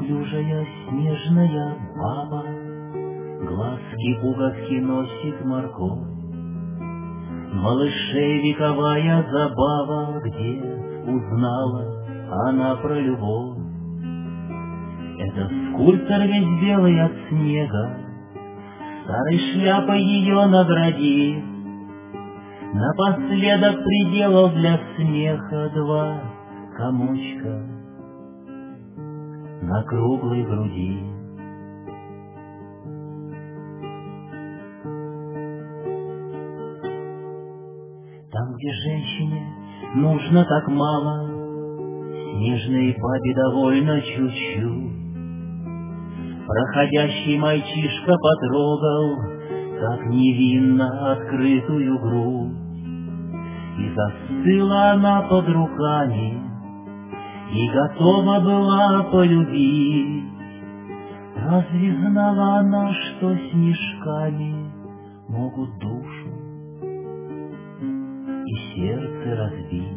Неуклюжая снежная баба глазки-пуговки носит морковь. Малышей вековая забава, где узнала она про любовь. Это скульптор весь белый от снега, старой шляпой ее наградив. Напоследок приделал для смеха два комочка на круглой груди. Там, где женщине нужно так мало, снежной бабе довольно чуть-чуть. Проходящий мальчишка потрогал так невинно открытую грудь, и застыла она под руками, и готова была полюбить. Разве знала она, что снежками могут душу и сердце разбить?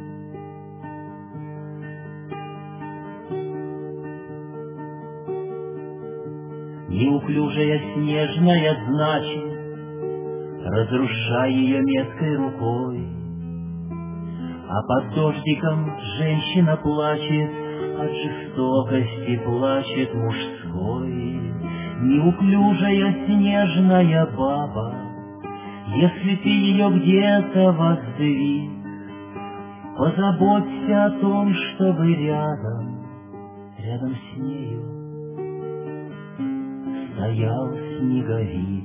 Неуклюжая снежная, значит, разрушай ее меткой рукой. А под дождиком женщина плачет, от жестокости плачет мужской. Неуклюжая снежная баба, если ты ее где-то воздвиг, позаботься о том, чтобы рядом с нею стоял снеговик.